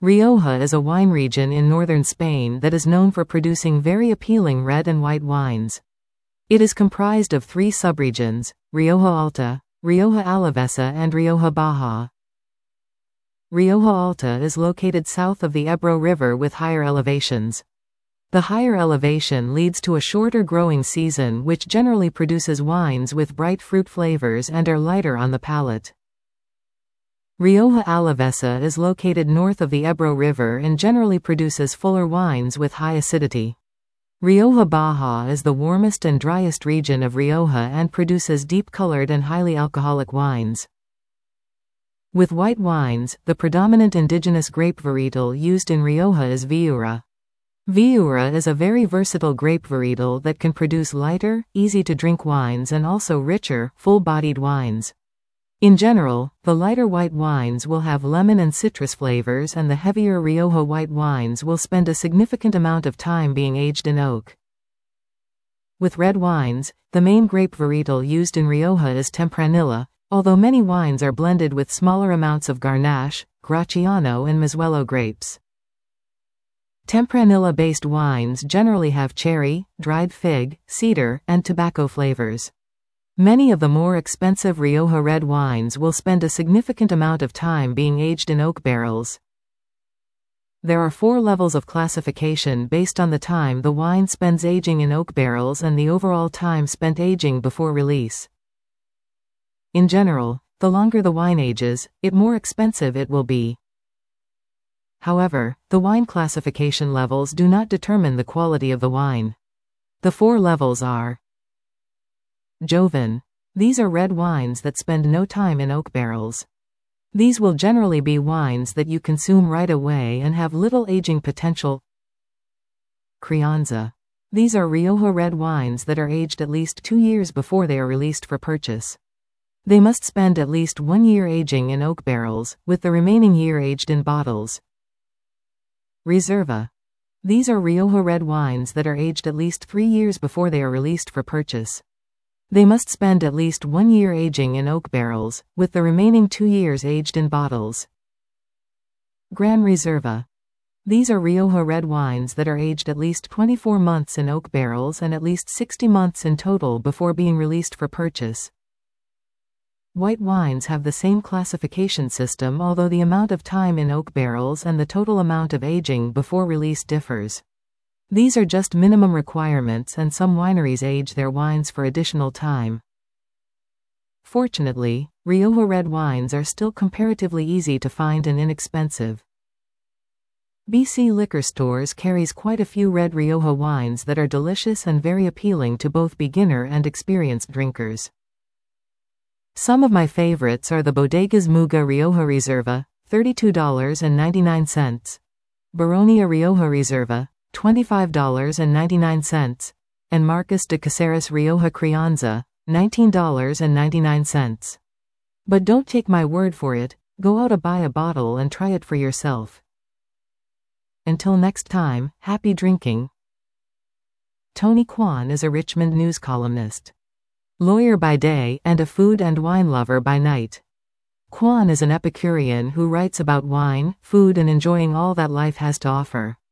Rioja is a wine region in northern Spain that is known for producing very appealing red and white wines. It is comprised of three subregions: Rioja Alta, Rioja Alavesa and Rioja Baja. Rioja Alta is located south of the Ebro River with higher elevations. The higher elevation leads to a shorter growing season, which generally produces wines with bright fruit flavors and are lighter on the palate. Rioja Alavesa is located north of the Ebro River and generally produces fuller wines with high acidity. Rioja Baja is the warmest and driest region of Rioja and produces deep-colored and highly alcoholic wines. With white wines, the predominant indigenous grape varietal used in Rioja is Viura. Viura is a very versatile grape varietal that can produce lighter, easy-to-drink wines and also richer, full-bodied wines. In general, the lighter white wines will have lemon and citrus flavors, and the heavier Rioja white wines will spend a significant amount of time being aged in oak. With red wines, the main grape varietal used in Rioja is Tempranillo, although many wines are blended with smaller amounts of Grenache, Graciano and Mizuelo grapes. Tempranillo-based wines generally have cherry, dried fig, cedar, and tobacco flavors. Many of the more expensive Rioja red wines will spend a significant amount of time being aged in oak barrels. There are 4 levels of classification based on the time the wine spends aging in oak barrels and the overall time spent aging before release. In general, the longer the wine ages, the more expensive it will be. However, the wine classification levels do not determine the quality of the wine. The 4 levels are: Joven. These are red wines that spend no time in oak barrels. These will generally be wines that you consume right away and have little aging potential. Crianza. These are Rioja red wines that are aged at least 2 years before they are released for purchase. They must spend at least 1 year aging in oak barrels, with the remaining year aged in bottles. Reserva. These are Rioja red wines that are aged at least 3 years before they are released for purchase. They must spend at least 1 year aging in oak barrels, with the remaining 2 years aged in bottles. Gran Reserva. These are Rioja red wines that are aged at least 24 months in oak barrels and at least 60 months in total before being released for purchase. White wines have the same classification system, although the amount of time in oak barrels and the total amount of aging before release differs. These are just minimum requirements, and some wineries age their wines for additional time. Fortunately, Rioja red wines are still comparatively easy to find and inexpensive. BC Liquor Stores carries quite a few red Rioja wines that are delicious and very appealing to both beginner and experienced drinkers. Some of my favorites are the Bodegas Muga Rioja Reserva, $32.99, Baronia Rioja Reserva, $25.99, and Marcos de Caceres Rioja Crianza, $19.99. But don't take my word for it, go out and buy a bottle and try it for yourself. Until next time, happy drinking. Tony Kwan is a Richmond news columnist, lawyer by day and a food and wine lover by night. Kwan is an Epicurean who writes about wine, food and enjoying all that life has to offer.